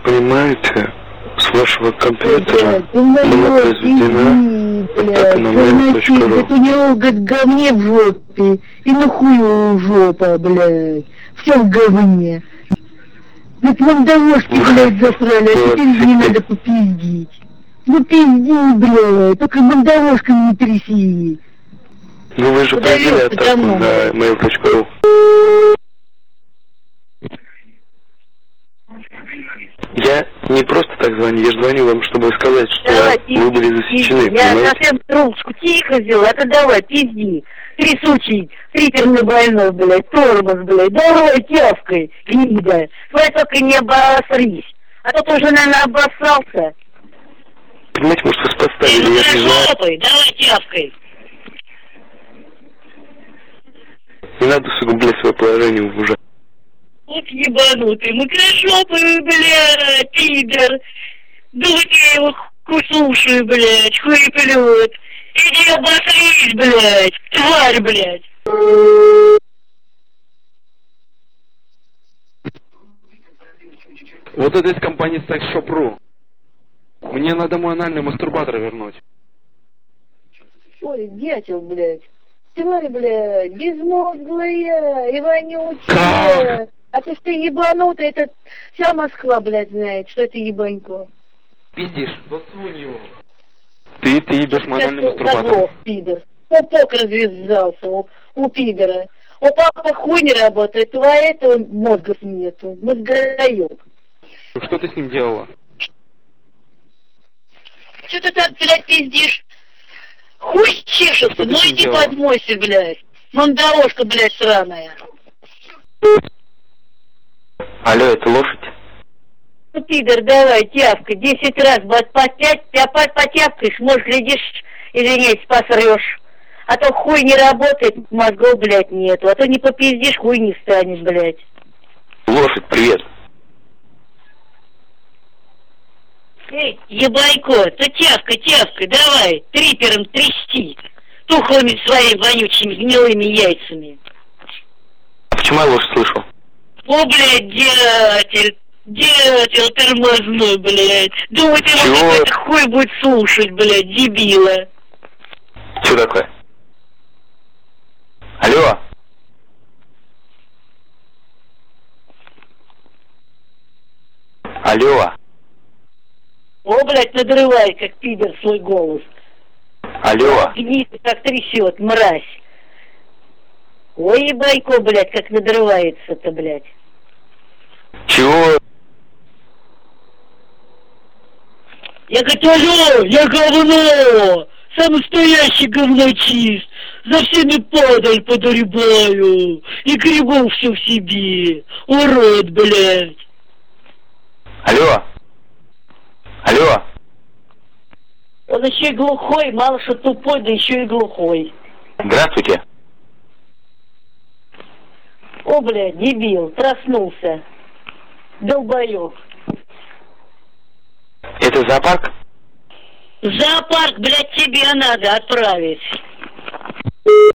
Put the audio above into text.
Понимаете, с вашего компьютера была произведена атака на mail.ru. Это у него, говорит, говне в жопе, и нахуй жопа, блядь, все в говне. Вот вам дорожки, блядь, засрали, а теперь не надо попиздить. Ну пизди, блядь, только бандорожками не тряси. Ну вы же провели атаку на mail.ru. Я не просто так звоню, я же звоню вам, чтобы сказать, что давай, вы были засечены, я понимаете? совсем трубочку тихо взял, это давай, пизди. Трясучий, фритерный больной, блядь, тормоз, блядь, давай тявкой, гнида. Давай только не обосрись, а то ты уже, наверное, обоссался. Понимаете, может, вас подставили, я не знаю. Давай тявкой. Не надо усугублять свое положение уже. Вот ебанутый, микрошопый, блядь, пидор. Думаю, я его слушаю, блядь, хуеплет. Иди обосрись, блядь, тварь, блядь. Вот это из компании Sex.Shop.ru. Мне надо мой анальный мастурбатор вернуть. Ой, дятел, блядь. Тварь, блядь, безмозглая, и вонючая. А то, что ты ебанутый, это вся Москва, блядь, знает, что это ебанько. Пиздишь, засунь его. Ты ебешь мой анальный мастурбатор. Заглох, пидор. Пупок развязался у пидора. У папы хуй не работает, у этого мозгов нету. Мозгоёб. Что ты с ним делала? Что ты там, блядь, пиздишь? Хуй чешется, ну иди подмойся, блядь. Мандорожка, блядь, сраная. Алло, это лошадь? Ну, пидор, давай, тявка, 10 раз, блядь, потявкаешь, может, глядишь, извиняюсь, посрешь. А то хуй не работает, мозгов, блядь, нету. А то не попиздишь, хуй не станешь, блядь. Лошадь, привет. Эй, ебайко, то тявка, давай, трипером трясти. Тухлыми своими вонючими гнилыми яйцами. А почему я ложь слышу? О, блядь, дятел тормозной, блядь. Думаете, вот этот хуй будет слушать, блядь, дебила. Что такое? Алло? Алло? О, блядь, надрывай, как пидор, свой голос. Алло? Гнит, как трясет, мразь. Ой, ебайко, блядь, как надрывается-то, блядь. Чего? Я говорю, алло, я говно! Сам настоящий говночист! За всеми падаль подоребаю! И грибов все в себе! Урод, блядь! Алло? Алло? Он еще и глухой, мало что тупой, да еще и глухой. Здравствуйте. О, блядь, дебил, проснулся. Долбоёб. Это зоопарк? В зоопарк, блядь, тебе надо отправить.